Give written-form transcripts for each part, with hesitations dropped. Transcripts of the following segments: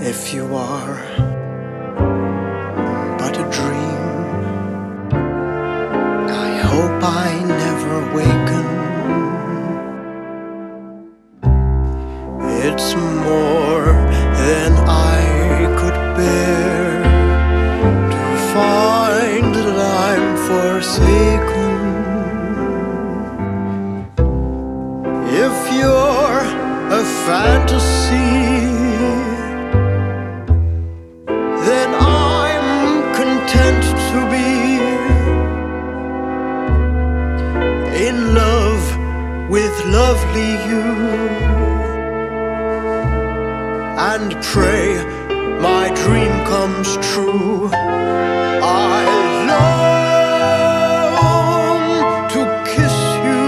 If you are but a dream, I hope I never waken. It's more than I could bear to find that I'm forsaken. If you're a fantasy, then I'm content to be in love with lovely you, and pray my dream comes true. I long to kiss you,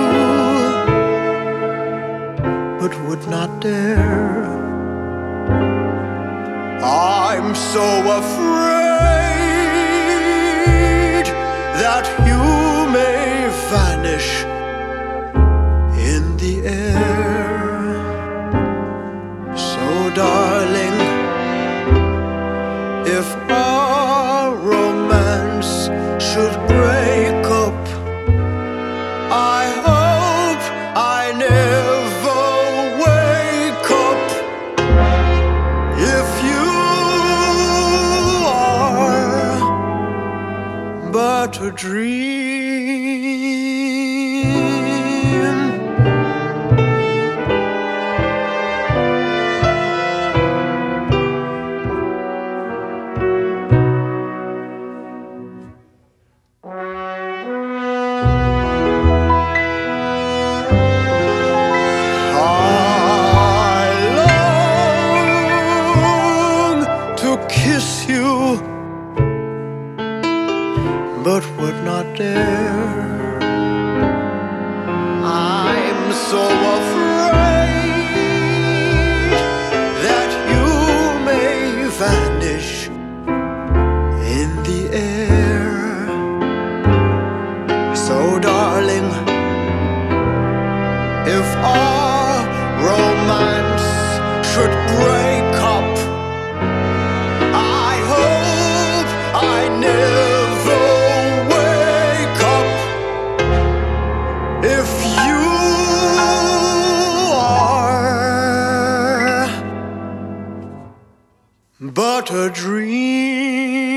but would not dare. I'm so afraid that you may vanish in the air. So darling, if our romance should break up, I hope I never wake up. If you are but a dream, kiss you, but would not dare. I'm so afraid that you may vanish in the air. So darling, if our romance should break up, I hope I never wake up. If you are but a dream.